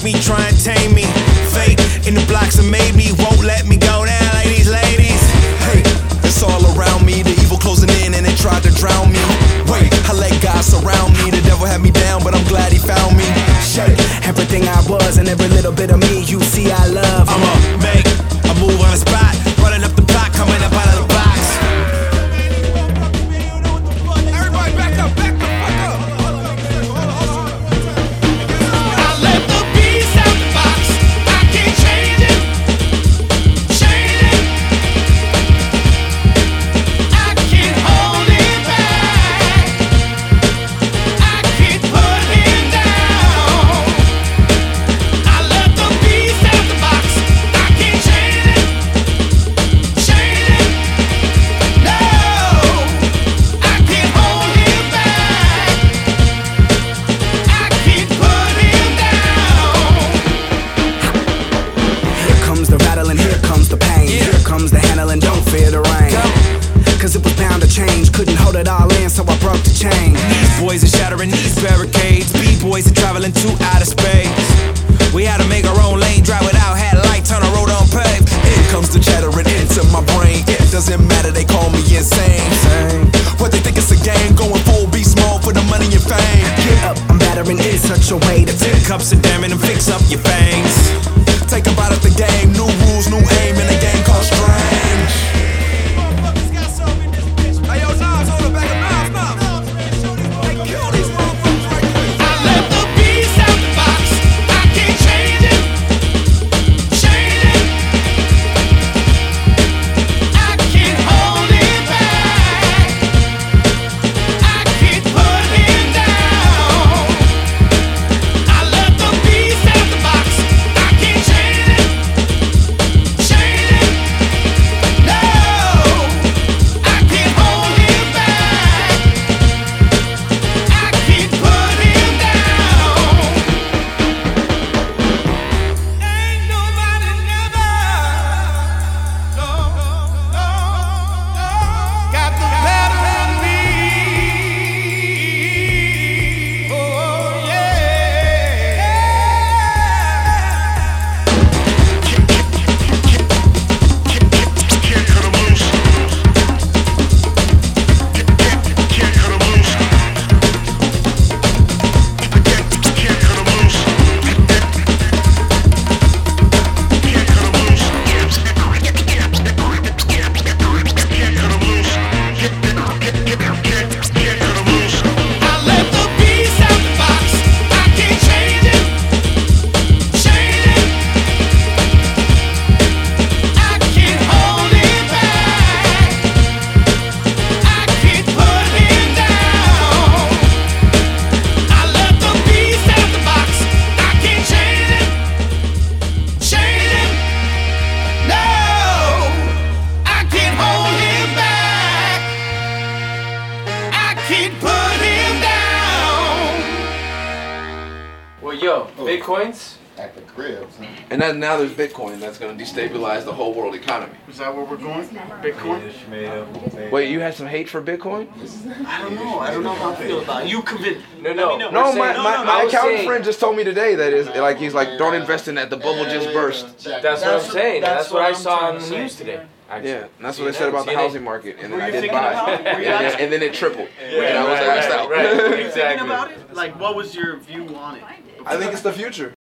me, try and tame me. Fate in the blocks that made me, won't let me go down like these ladies. Hey, it's all around me, the evil closing in and they tried to drown me. Wait, I let God surround me, the devil had me down, but I'm glad he found me. Shake Everything I was and every little bit of me, you see I love. I'ma make a move on the spot, running up the block, coming up out of the box. Everybody back up, back the fuck up. I let the beast out the box. I can't change it, change it. I can't hold it back. I can't put him down. I let the beast out the box. I can't change it, change it. No, I can't hold him back. I can't put him down. Here comes the rattling, here comes the pain. Here comes the handling, don't fear the rain. Cause it was bound to change, couldn't hold it all in, so I broke the chain. These boys are shattering these barricades. B-boys are traveling to outer space. We had to make our own lane, drive without headlights on a road unpaved. In comes the chattering into my brain. It doesn't matter, they call me insane. What they think it's a game, going full be small for the money and fame. Get up, I'm battering in such a way to Ten cups of damn and fix up your fangs. Take a bite at the game, new rules, new aim in a game called Strange. I let the beast out the box. I can't change it, change it. I can't hold it back. I can't put him down. I let the beast out the box. I can't change it, change it. No, I can't hold him back. I can't put him down. Ain't nobody never, no, got the better of me. Oh yeah. Can't cut 'em loose. Can't cut 'em loose. Can't cut 'em loose. Can't cut 'em loose. Can't cut 'em loose. Can't cut 'em loose. I let the beast out the box. I can't change it, change it. I can't hold it back. I can't put him down. I let the beast out the box. I can't change it, change it. No, I can't hold him back. I can't put him down. Well, yo, Bitcoins, At the crib, son. And then now there's Bitcoin that's going to destabilize the whole world economy. Is that where we're going? Bitcoin? Wait, you had some hate for Bitcoin? I don't know. I don't know how I feel about it. You convinced. no. No, we're my saying- accountant friend just told me today that is like he's like, don't invest in that. The bubble just burst. That's what I'm saying. That's what I saw trying on to the say. news today. Actually. Yeah, and that's what they said about the CNN. housing market, and then Were I you did thinking buy, about it? Were you and then it tripled, Yeah, and I was right, asked out. right, Were you exactly. thinking about it? Like, what was your view on it? I think it's the future.